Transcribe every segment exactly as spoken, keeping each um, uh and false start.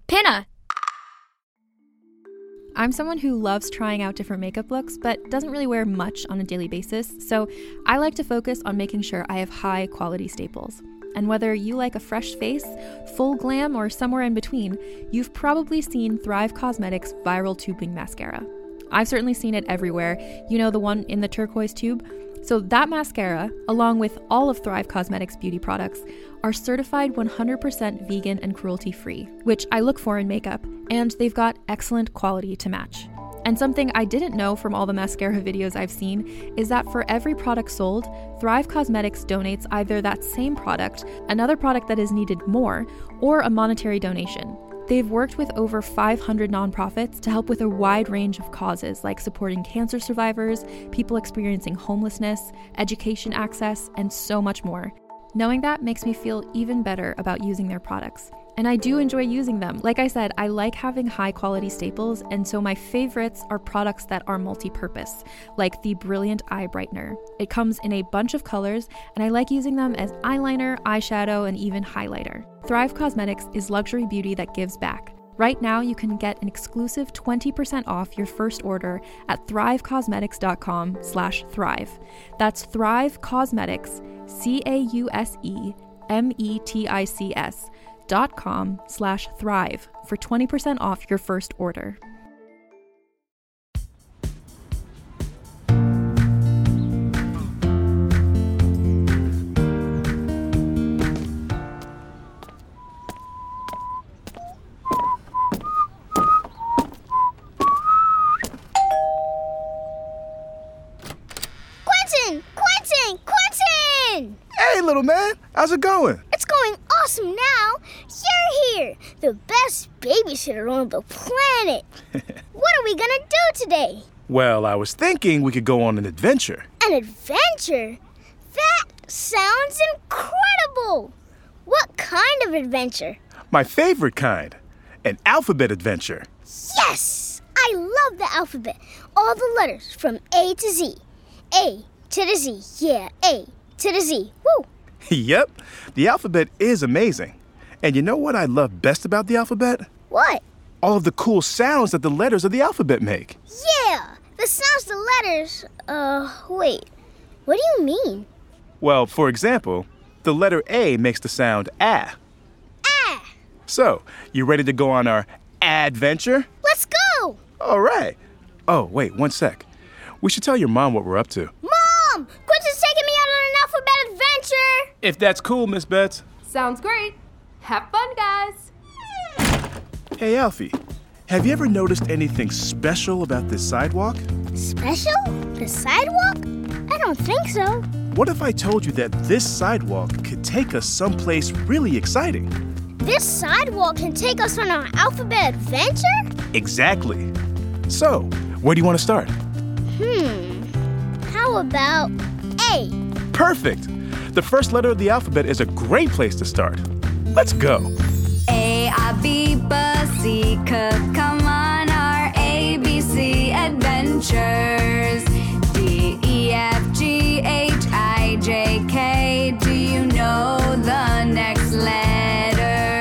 Pinna! I'm someone who loves trying out different makeup looks, but doesn't really wear much on a daily basis, so I like to focus on making sure I have high quality staples. And whether you like a fresh face, full glam, or somewhere in between, you've probably seen Thrive Causemetics Viral Tubing Mascara. I've certainly seen it everywhere. You know, the one in the turquoise tube? So that mascara, along with all of Thrive Causemetics beauty products, are certified one hundred percent vegan and cruelty-free, which I look for in makeup, and they've got excellent quality to match. And something I didn't know from all the mascara videos I've seen is that for every product sold, Thrive Causemetics donates either that same product, another product that is needed more, or a monetary donation. They've worked with over five hundred nonprofits to help with a wide range of causes like supporting cancer survivors, people experiencing homelessness, education access, and so much more. Knowing that makes me feel even better about using their products. And I do enjoy using them. Like I said, I like having high quality staples, and so my favorites are products that are multi-purpose, like the Brilliant Eye Brightener. It comes in a bunch of colors, and I like using them as eyeliner, eyeshadow, and even highlighter. Thrive Causemetics is luxury beauty that gives back. Right now, you can get an exclusive twenty percent off your first order at thrivecausemetics.com slash thrive. That's Thrive Causemetics, C A U S E M E T I C S, dot com slash thrive for twenty percent off your first order. Quentin! Quentin! Quentin! Hey, little man. How's it going? It's going awesome now. You're here, the best babysitter on the planet. What are we gonna do today? Well, I was thinking we could go on an adventure. An adventure? That sounds incredible. What kind of adventure? My favorite kind. An alphabet adventure. Yes! I love the alphabet. All the letters from A to Z. A to the Z. Yeah, A to the Z. Woo! Yep, the alphabet is amazing. And you know what I love best about the alphabet? What? All of the cool sounds that the letters of the alphabet make. Yeah, the sounds the letters. Uh, wait. What do you mean? Well, for example, the letter A makes the sound ah. Ah! So, you ready to go on our adventure? Let's go! All right. Oh, wait, one sec. We should tell your mom what we're up to. Mom! Quentin's taking me out on an alphabet adventure! If that's cool, Miss Betts. Sounds great. Have fun, guys. Hey, Alfie, have you ever noticed anything special about this sidewalk? Special? The sidewalk? I don't think so. What if I told you that this sidewalk could take us someplace really exciting? This sidewalk can take us on our alphabet adventure? Exactly. So, where do you want to start? Hmm. How about A? Perfect. The first letter of the alphabet is a great place to start. Let's go. A, I, B, B, C, C, come on our A B C adventures. D, E, F, G, H, I, J, K, do you know the next letter?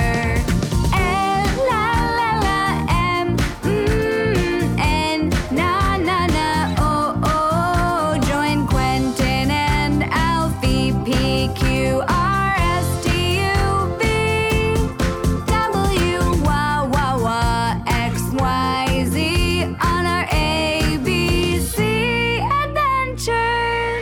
L, la, la, la, M, mm, N, na, na, na, O, O, join Quentin and Alfie, P, Q, R, S, T, U, V, W, Y, Y, Y, X, Y, Z, on our A B C adventures.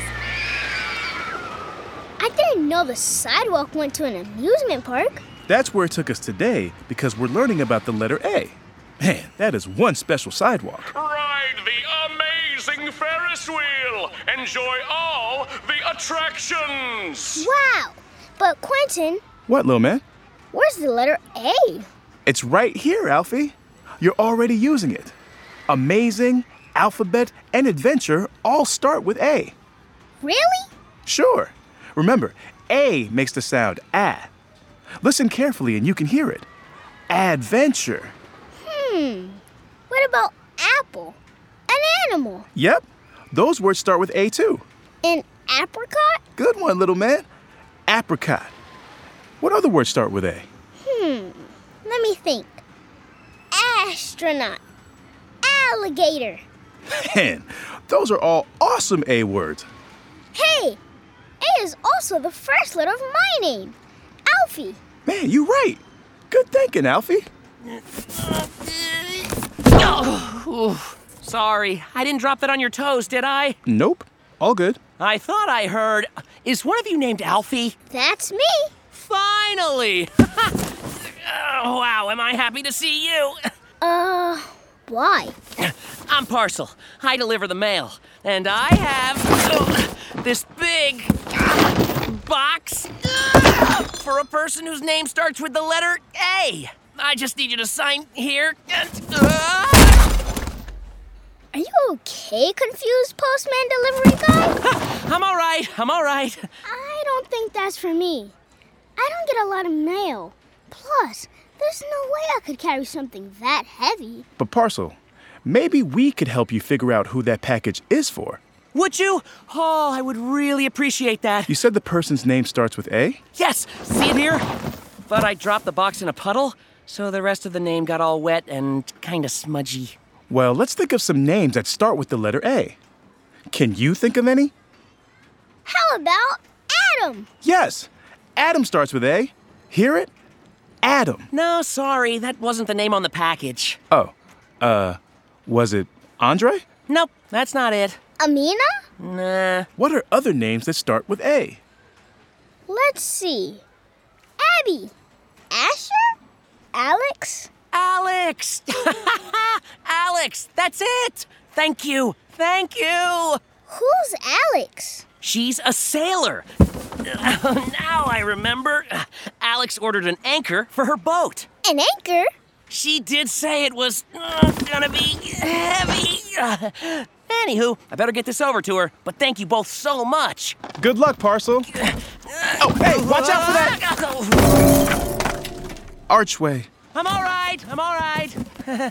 I didn't know the sidewalk went to an amusement park. That's where it took us today because we're learning about the letter A. Man, that is one special sidewalk. Ride the amazing Ferris wheel. Enjoy all the attractions. Wow! But Quentin, What, little man? where's the letter A? It's right here, Alfie. You're already using it. Amazing, alphabet, and adventure all start with A. Really? Sure. Remember, A makes the sound ah. Listen carefully and you can hear it. Adventure. Hmm. What about apple? An animal. Yep, those words start with A too. An apricot? Good one, little man. Apricot. What other words start with A? Hmm. Let me think. Astronaut. Alligator. Man, those are all awesome A words. Hey, A is also the first letter of my name, Alfie. Man, you right. Good thinking, Alfie. Oh, sorry, I didn't drop that on your toes, did I? Nope. All good. I thought I heard. Is one of you named Alfie? That's me. Finally! Oh, wow, am I happy to see you? Uh, why? I'm Parcel. I deliver the mail. And I have oh, this big box for a person whose name starts with the letter A. I just need you to sign here. Are you okay, confused postman delivery guy? I'm all right. I'm all right. I don't think that's for me. I don't get a lot of mail. Plus, there's no way I could carry something that heavy. But Parcel, maybe we could help you figure out who that package is for. Would you? Oh, I would really appreciate that. You said the person's name starts with A? Yes, see it here? But I dropped the box in a puddle, so the rest of the name got all wet and kind of smudgy. Well, let's think of some names that start with the letter A. Can you think of any? How about Adam? Yes. Adam starts with A. Hear it? Adam. No, sorry, that wasn't the name on the package. Oh, uh, was it Andre? Nope, that's not it. Amina? Nah. What are other names that start with A? Let's see. Abby. Asher? Alex? Alex! Alex, that's it! Thank you, thank you! Who's Alex? She's a sailor. Now I remember. Alex ordered an anchor for her boat. An anchor? She did say it was uh, gonna be heavy. Uh, anywho, I better get this over to her, but thank you both so much. Good luck, Parcel. Oh, hey, watch out for that! Archway. I'm all right, I'm all right.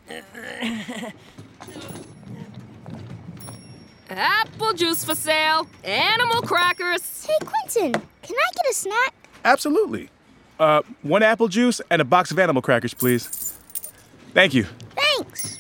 Apple juice for sale. Animal crackers. Hey, Quentin, can I get a snack? Absolutely. Uh, one apple juice and a box of animal crackers, please. Thank you. Thanks.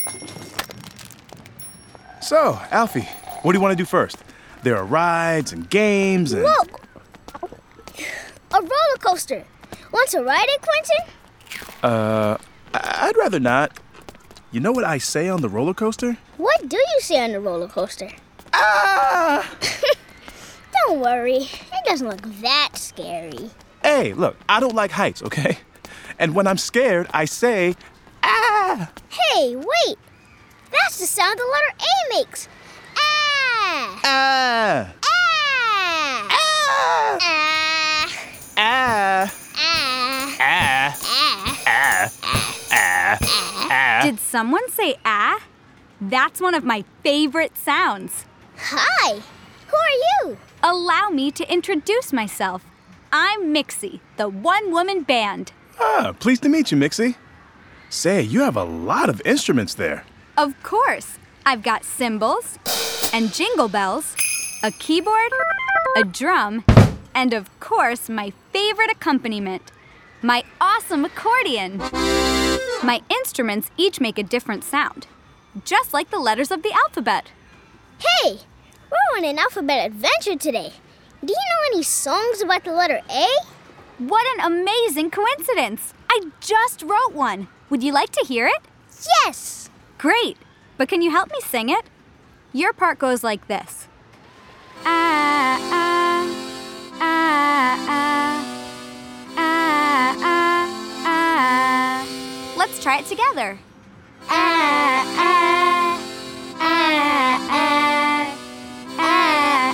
So, Alfie, what do you want to do first? There are rides and games and... Look! A roller coaster. Want to ride it, Quentin? Uh, I- I'd rather not. You know what I say on the roller coaster? What do you say on the roller coaster? Ah! Don't worry. It doesn't look that scary. Hey, look, I don't like heights, okay? And when I'm scared, I say, ah! Hey, wait. That's the sound the letter A makes. Ah! Ah! Ah! Ah! Ah! Ah! Ah! Ah! Ah! Ah! Did someone say ah? That's one of my favorite sounds. Hi. Who are you? Allow me to introduce myself. I'm Mixie, the one-woman band. Ah, pleased to meet you, Mixie. Say, you have a lot of instruments there. Of course, I've got cymbals and jingle bells, a keyboard, a drum, and of course, my favorite accompaniment, my awesome accordion. My instruments each make a different sound, just like the letters of the alphabet. Hey, we're on an alphabet adventure today. Do you know any songs about the letter A? What an amazing coincidence! I just wrote one. Would you like to hear it? Yes. Great, but can you help me sing it? Your part goes like this. Ah, ah, ah, ah, ah, ah, ah. Let's try it together. Ah, ah, ah, ah, ah,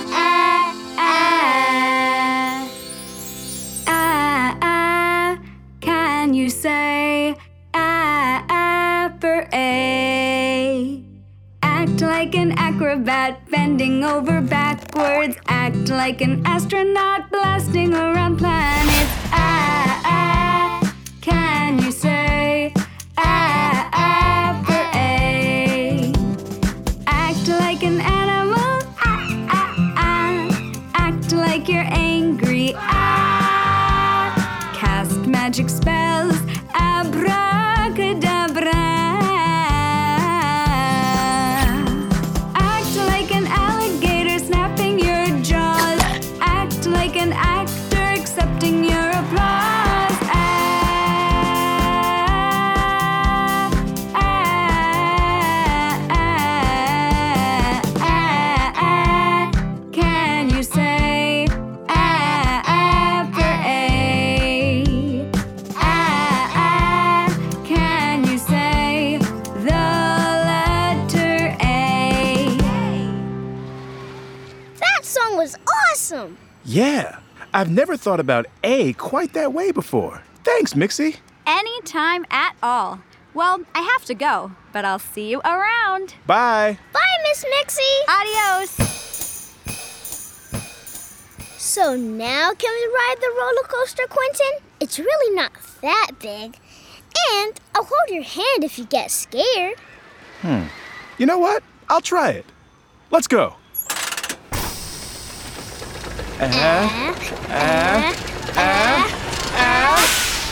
ah, ah. Ah, ah, can you say ah, ah for A? Act like an acrobat, bending over backwards. Act like an astronaut, blasting around planets. Ah, ah, can you say ah, ah for A? Act like an animal, ah, ah, ah. Act like you're angry, ah. Cast magic spells, abracadabra. Yeah, I've never thought about A quite that way before. Thanks, Mixie. Anytime at all. Well, I have to go, but I'll see you around. Bye. Bye, Miss Mixie. Adios. So now can we ride the roller coaster, Quentin? It's really not that big. And I'll hold your hand if you get scared. Hmm. You know what? I'll try it. Let's go. Uh, uh, uh, uh, uh,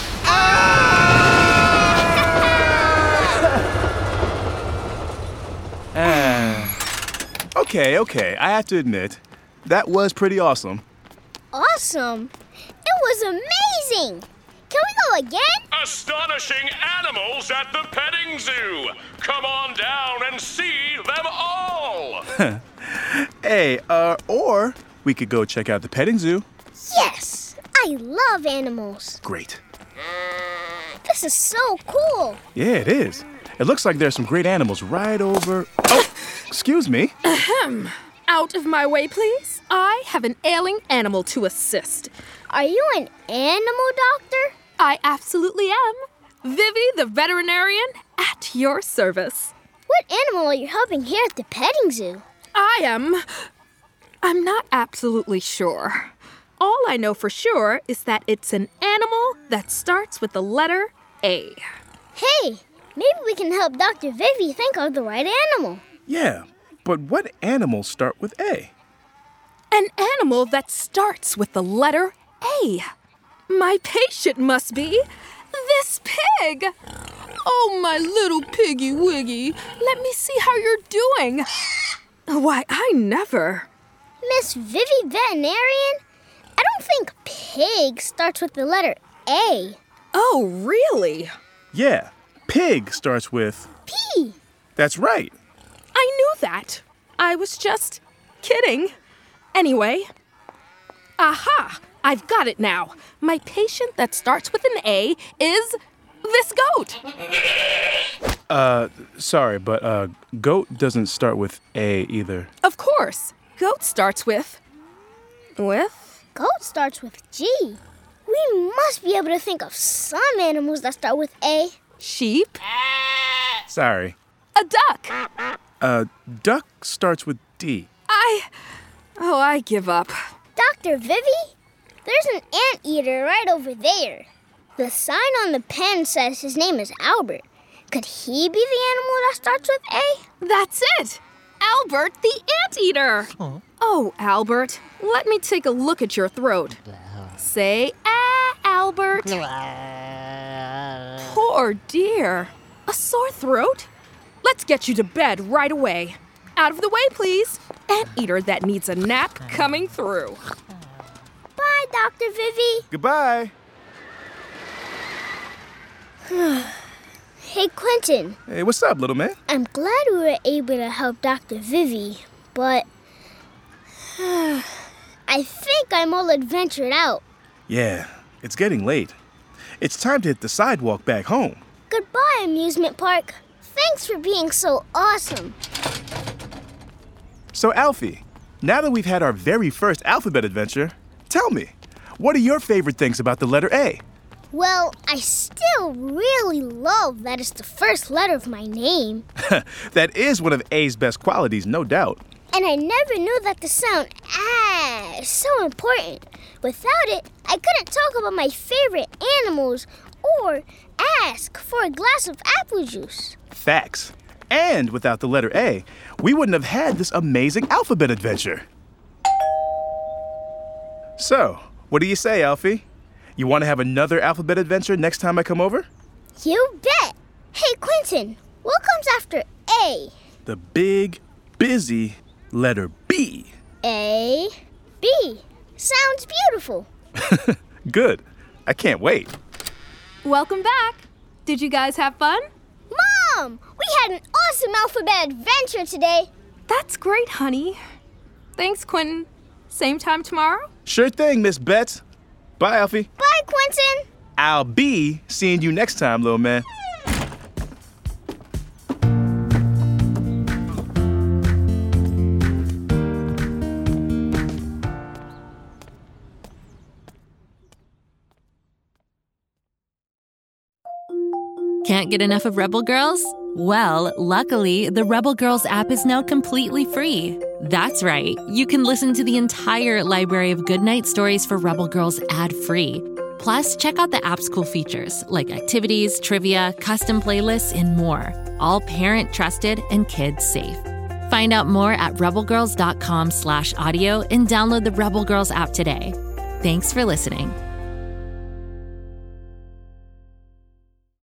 uh. Okay, okay. I have to admit, that was pretty awesome. Awesome. It was amazing. Can we go again? Astonishing animals at the petting zoo. Come on down and see them all. Hey, uh, or we could go check out the petting zoo. Yes, I love animals. Great. This is so cool. Yeah, it is. It looks like there's some great animals right over... Oh, excuse me. Ahem. Out of my way, please. I have an ailing animal to assist. Are you an animal doctor? I absolutely am. Vivi, the veterinarian, at your service. What animal are you helping here at the petting zoo? I am... I'm not absolutely sure. All I know for sure is that it's an animal that starts with the letter A. Hey, maybe we can help Doctor Vivi think of the right animal. Yeah, but what animals start with A? An animal that starts with the letter A. My patient must be this pig. Oh, my little piggy wiggy. Let me see how you're doing. Why, I never. Miss Vivi Veterinarian? I don't think pig starts with the letter A. Oh, really? Yeah, pig starts with... P. That's right. I knew that. I was just kidding. Anyway, aha, I've got it now. My patient that starts with an A is this goat. Uh, sorry, but uh, goat doesn't start with A either. Of course. Goat starts with... With? Goat starts with G. We must be able to think of some animals that start with A. Sheep. Sorry. A duck. Uh, duck starts with D. I... Oh, I give up. Doctor Vivi, there's an anteater right over there. The sign on the pen says his name is Albert. Could he be the animal that starts with A? That's it. Albert the anteater. Oh. Oh, Albert, let me take a look at your throat. Say, ah, Albert. Poor dear. A sore throat? Let's get you to bed right away. Out of the way, please. Anteater that needs a nap coming through. Bye, Doctor Vivi. Goodbye. Hey, Quentin. Hey, what's up, little man? I'm glad we were able to help Doctor Vivi, but I think I'm all adventured out. Yeah, it's getting late. It's time to hit the sidewalk back home. Goodbye, amusement park. Thanks for being so awesome. So, Alfie, now that we've had our very first alphabet adventure, tell me, what are your favorite things about the letter A? Well, I still really love that it's the first letter of my name. That is one of A's best qualities, no doubt. And I never knew that the sound ah is so important. Without it, I couldn't talk about my favorite animals or ask for a glass of apple juice. Facts. And without the letter A, we wouldn't have had this amazing alphabet adventure. So, what do you say, Alfie? You want to have another alphabet adventure next time I come over? You bet. Hey, Quentin, what comes after A? The big, busy letter B. A, B. Sounds beautiful. Good. I can't wait. Welcome back. Did you guys have fun? Mom, we had an awesome alphabet adventure today. That's great, honey. Thanks, Quentin. Same time tomorrow? Sure thing, Miss Betts. Bye, Alfie. Bye, Quentin. I'll be seeing you next time, little man. Can't get enough of Rebel Girls? Well, luckily, the Rebel Girls app is now completely free. That's right, you can listen to the entire library of goodnight stories for Rebel Girls ad-free. Plus, check out the app's cool features like activities, trivia, custom playlists, and more. All parent-trusted and kids-safe. Find out more at rebelgirls.com slash audio and download the Rebel Girls app today. Thanks for listening.